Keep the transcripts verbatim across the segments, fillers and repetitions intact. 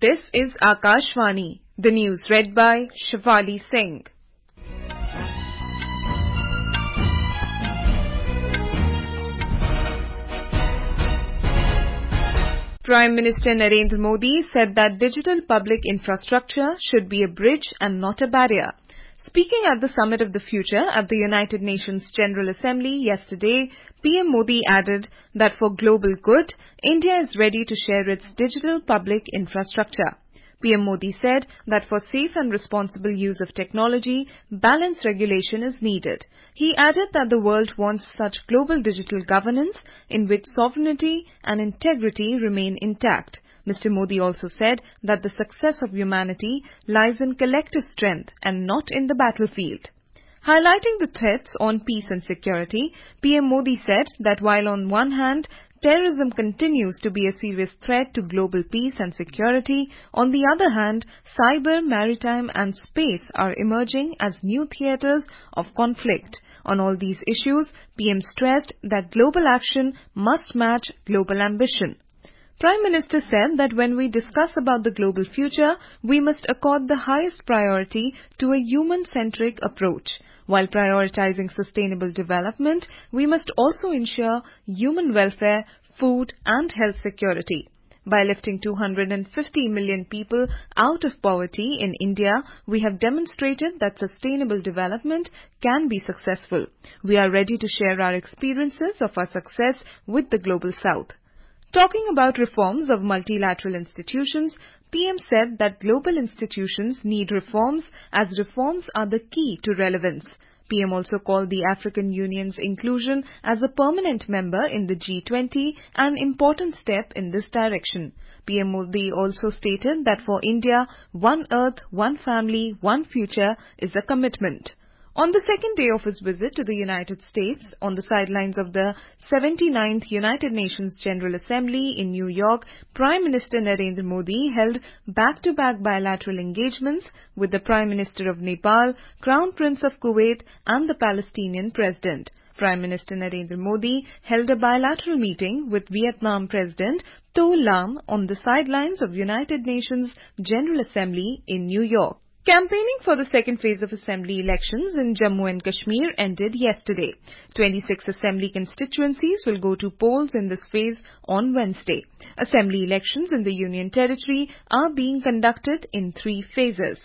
This is Akashvani, the news read by Shafali Singh. Prime Minister Narendra Modi said that digital public infrastructure should be a bridge and not a barrier. Speaking at the Summit of the Future at the United Nations General Assembly yesterday, P M Modi added that for global good, India is ready to share its digital public infrastructure. P M Modi said that for safe and responsible use of technology, balanced regulation is needed. He added that the world wants such global digital governance in which sovereignty and integrity remain intact. Mister Modi also said that the success of humanity lies in collective strength and not in the battlefield. Highlighting the threats on peace and security, P M Modi said that while on one hand, terrorism continues to be a serious threat to global peace and security, on the other hand, cyber, maritime and space are emerging as new theatres of conflict. On all these issues, P M stressed that global action must match global ambition. Prime Minister said that when we discuss about the global future, we must accord the highest priority to a human-centric approach. While prioritizing sustainable development, we must also ensure human welfare, food and health security. By lifting two hundred fifty million people out of poverty in India, we have demonstrated that sustainable development can be successful. We are ready to share our experiences of our success with the Global South. Talking about reforms of multilateral institutions, P M said that global institutions need reforms as reforms are the key to relevance. P M also called the African Union's inclusion as a permanent member in the G twenty an important step in this direction. P M Modi also stated that for India, one earth, one family, one future is a commitment. On the second day of his visit to the United States, on the sidelines of the seventy-ninth United Nations General Assembly in New York, Prime Minister Narendra Modi held back-to-back bilateral engagements with the Prime Minister of Nepal, Crown Prince of Kuwait and the Palestinian President. Prime Minister Narendra Modi held a bilateral meeting with Vietnam President To Lam on the sidelines of United Nations General Assembly in New York. Campaigning for the second phase of Assembly elections in Jammu and Kashmir ended yesterday. twenty-six Assembly constituencies will go to polls in this phase on Wednesday. Assembly elections in the Union Territory are being conducted in three phases.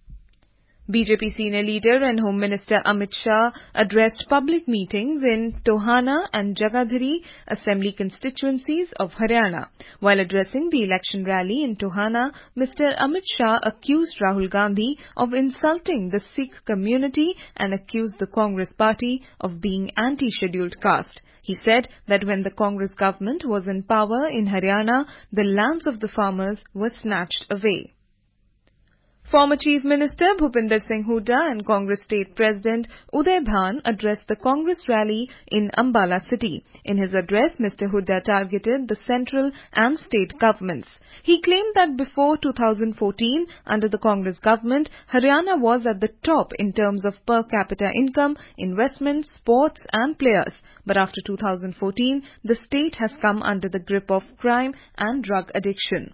B J P senior leader and Home Minister Amit Shah addressed public meetings in Tohana and Jagadhri Assembly constituencies of Haryana. While addressing the election rally in Tohana, Mister Amit Shah accused Rahul Gandhi of insulting the Sikh community and accused the Congress party of being anti-scheduled caste. He said that when the Congress government was in power in Haryana, the lands of the farmers were snatched away. Former Chief Minister Bhupinder Singh Hooda and Congress State President Uday Bhan addressed the Congress rally in Ambala city. In his address, Mister Hooda targeted the central and state governments. He claimed that before two thousand fourteen, under the Congress government, Haryana was at the top in terms of per capita income, investment, sports and players. But after two thousand fourteen, the state has come under the grip of crime and drug addiction.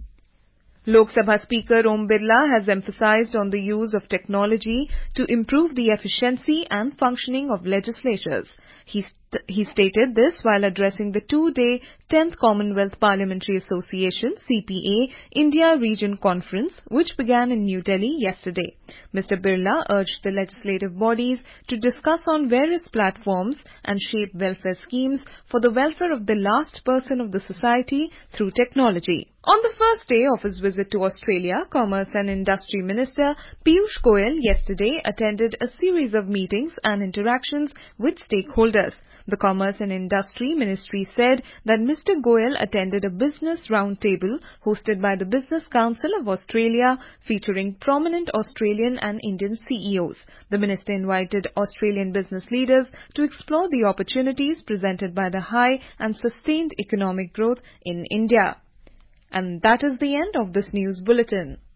Lok Sabha Speaker Om Birla has emphasized on the use of technology to improve the efficiency and functioning of legislatures. He, st- he stated this while addressing the two-day tenth Commonwealth Parliamentary Association C P A India Region Conference, which began in New Delhi yesterday. Mister Birla urged the legislative bodies to discuss on various platforms and shape welfare schemes for the welfare of the last person of the society through technology. On the first day of his visit to Australia, Commerce and Industry Minister Piyush Goyal yesterday attended a series of meetings and interactions with stakeholders. The Commerce and Industry Ministry said that Mister Goyal attended a business roundtable hosted by the Business Council of Australia featuring prominent Australian and Indian C E Os. The minister invited Australian business leaders to explore the opportunities presented by the high and sustained economic growth in India. And that is the end of this news bulletin.